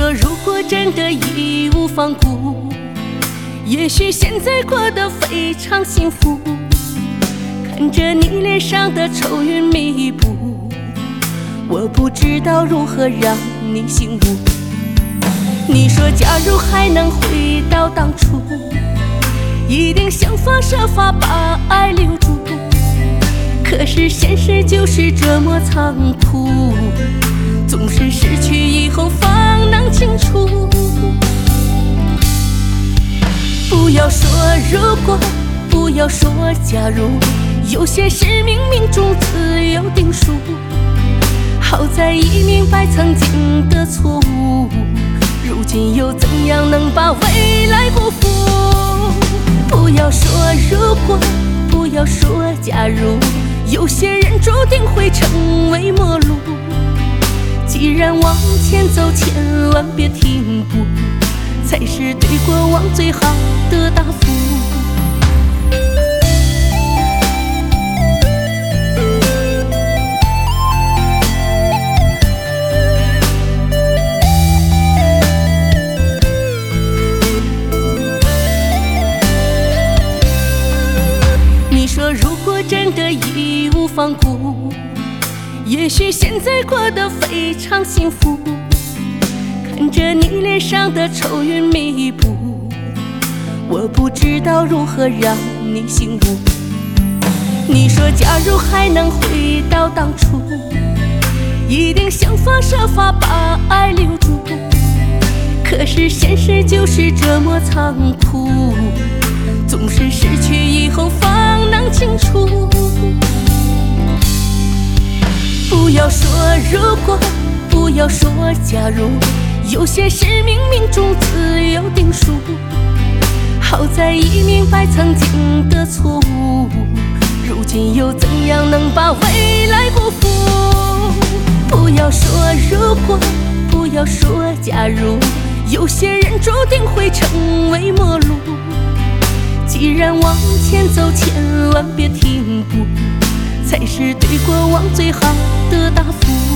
说如果真的义无反顾，也许现在过得非常幸福。看着你脸上的愁云密布，我不知道如何让你醒悟。你说假如还能回到当初，一定想方设法把爱留住。可是现实就是这么残酷，总是失去以后方能清楚。不要说如果，不要说假如，有些事冥冥中自有定数。好在已明白曾经的错误，如今又怎样能把未来辜负？不要说如果，不要说假如，有些人注定会成为陌路。既然往前走，千万别停步，才是对过往最好的答复。你说如果真的义无反顾，也许现在过得非常幸福。看着你脸上的愁云密布，我不知道如何让你醒悟。你说假如还能回到当初，一定想方设法把爱留住。可是现实就是这么残酷，总是失去以后方能清楚。不要说如果，不要说假如，有些事冥冥中自有定数。好在已明白曾经的错误，如今又怎样能把未来辜负？不要说如果，不要说假如，有些人注定会成为陌路。既然往前走，千万别停步，才是对过往最好的答复。